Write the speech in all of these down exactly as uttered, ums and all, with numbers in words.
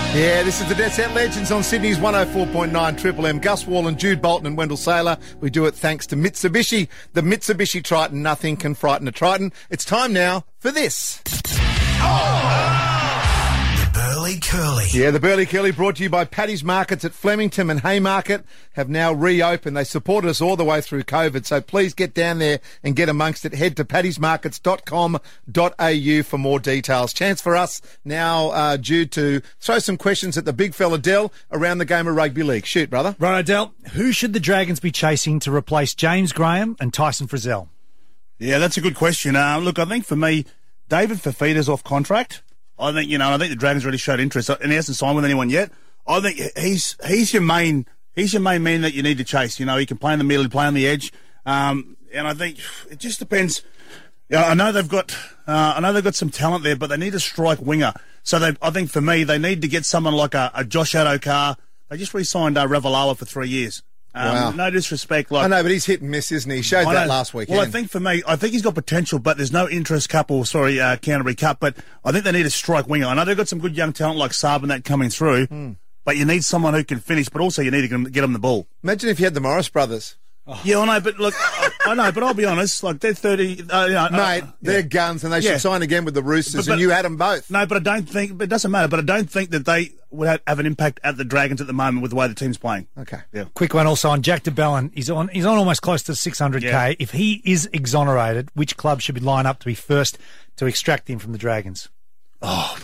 Yeah, this is the Dead Set Legends on Sydney's one oh four point nine Triple M. Gus Wallen, Jude Bolton and Wendell Saylor. We do it thanks to Mitsubishi. The Mitsubishi Triton, nothing can frighten a Triton. It's time now for this. Oh! Burley Curly. Yeah, the Burley Curly brought to you by Paddy's Markets at Flemington and Haymarket have now reopened. They supported us all the way through COVID, so please get down there and get amongst it. Head to paddys markets dot com dot a u for more details. Chance for us now, uh, Jude, to throw some questions at the big fella Dell around the game of rugby league. Shoot, brother. Right, Dell. Who should the Dragons be chasing to replace James Graham and Tyson Frizzell? Yeah, that's a good question. Uh, look, I think for me, David Fifita's off contract. I think, you know, I think the Dragons really showed interest, and he hasn't signed with anyone yet. I think he's he's your main he's your main man that you need to chase. You know, he can play in the middle, he play on the edge, um, and I think it just depends. Yeah, I know they've got uh, I know they've got some talent there, but they need a strike winger. So they, I think for me, they need to get someone like a, a Josh Adokar. They just re-signed uh, Ravalawa for three years. Um, wow. No disrespect. Like, I know, but he's hit and miss, isn't he? He showed that last weekend. Well, I think for me, I think he's got potential, but there's no interest cup or, sorry, uh, Canterbury Cup, but I think they need a strike winger. I know they've got some good young talent like Saab and that coming through, mm. but you need someone who can finish, but also you need to get them the ball. Imagine if you had the Morris brothers. Oh. Yeah, I know, but look, I, I know, but I'll be honest, like, they're thirty... Uh, you know, Mate, uh, they're yeah. guns, and they yeah. should sign again with the Roosters, but, but, and you had them both. No, but I don't think... But it doesn't matter, but I don't think that they would have, have an impact at the Dragons at the moment with the way the team's playing. Okay. Yeah. Quick one also on Jack de Belin. He's on, he's on almost close to six hundred K. Yeah. If he is exonerated, which club should be line up to be first to extract him from the Dragons? Oh.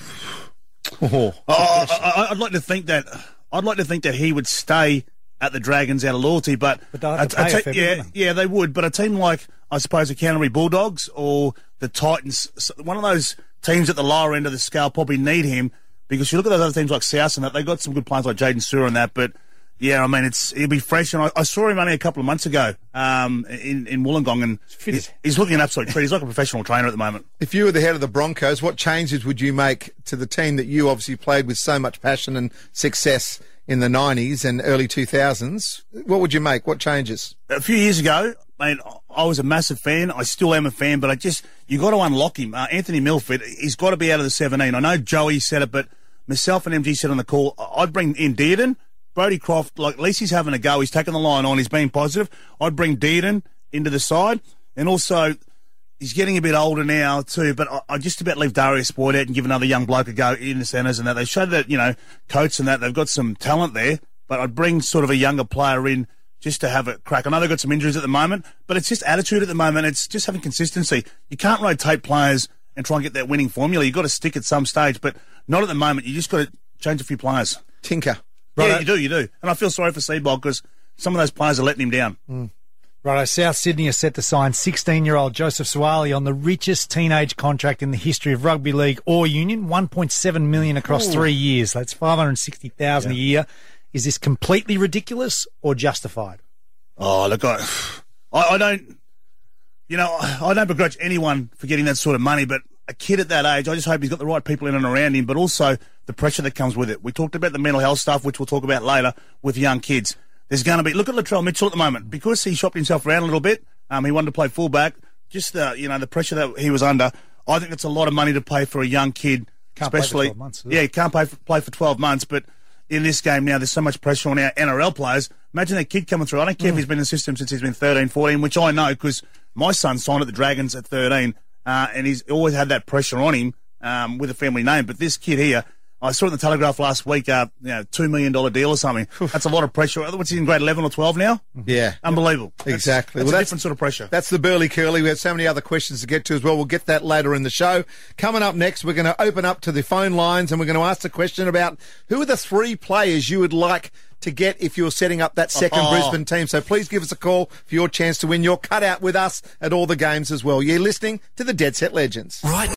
oh, oh I, I'd like to think that... I'd like to think that he would stay at the Dragons out of loyalty, but, but they'll have to pay a fair yeah, bit, yeah, they would. But a team like, I suppose, the Canterbury Bulldogs or the Titans, one of those teams at the lower end of the scale probably need him, because you look at those other teams like South and that, they've got some good players like Jaden Sewer and that, but yeah, I mean, it's he'll be fresh. And I, I saw him only a couple of months ago um, in, in Wollongong, and he's, he's looking an absolute treat. He's like a professional trainer at the moment. If you were the head of the Broncos, what changes would you make to the team that you obviously played with so much passion and success in the nineties and early two thousands? What would you make? What changes? A few years ago, mate, I was a massive fan. I still am a fan, but I just, you got to unlock him. Uh, Anthony Milford, he's got to be out of the seventeen. I know Joey said it, but myself and M G said on the call, I'd bring in Dearden, Brodie Croft, like, at least he's having a go. He's taking the line on. He's being positive. I'd bring Dearden into the side, and also, he's getting a bit older now too, but I, I just about leave Darius Boyd out and give another young bloke a go in the centres and that. They showed that, you know, Coates and that, they've got some talent there, but I'd bring sort of a younger player in just to have a crack. I know they've got some injuries at the moment, but it's just attitude at the moment. It's just having consistency. You can't rotate players and try and get that winning formula. You've got to stick at some stage, but not at the moment. You just got to change a few players. Tinker. Right. Yeah, you do, you do. And I feel sorry for Seedball because some of those players are letting him down. Mm. Righto, South Sydney are set to sign sixteen-year-old Joseph Suwali on the richest teenage contract in the history of rugby league or union, one point seven million dollars across Ooh. three years. That's five hundred sixty thousand dollars yeah. a year. Is this completely ridiculous or justified? Oh, look, I, I, I don't, you know, I don't begrudge anyone for getting that sort of money, but a kid at that age, I just hope he's got the right people in and around him, but also the pressure that comes with it. We talked about the mental health stuff, which we'll talk about later with young kids. There's going to be, look at Latrell Mitchell at the moment, because he shopped himself around a little bit. Um, he wanted to play fullback. Just the, you know, the pressure that he was under. I think it's a lot of money to pay for a young kid, can't especially. Play for twelve months, yeah, he can't play for, play for twelve months. But in this game now, there's so much pressure on our N R L players. Imagine that kid coming through. I don't care mm. if he's been in the system since he's been thirteen, fourteen, which I know because my son signed at the Dragons at thirteen, uh, and he's always had that pressure on him um, with a family name. But this kid here, I saw it in the Telegraph last week, uh, you know, two million dollars deal or something. That's a lot of pressure. What's he in grade eleven or twelve now? Yeah. Unbelievable. Exactly. That's, that's well, a different sort of pressure. That's the Burley Curly. We have so many other questions to get to as well. We'll get that later in the show. Coming up next, we're going to open up to the phone lines and we're going to ask the question about who are the three players you would like to get if you're setting up that second oh. Brisbane team. So please give us a call for your chance to win your cutout with us at all the games as well. You're listening to the Dead Set Legends. Right.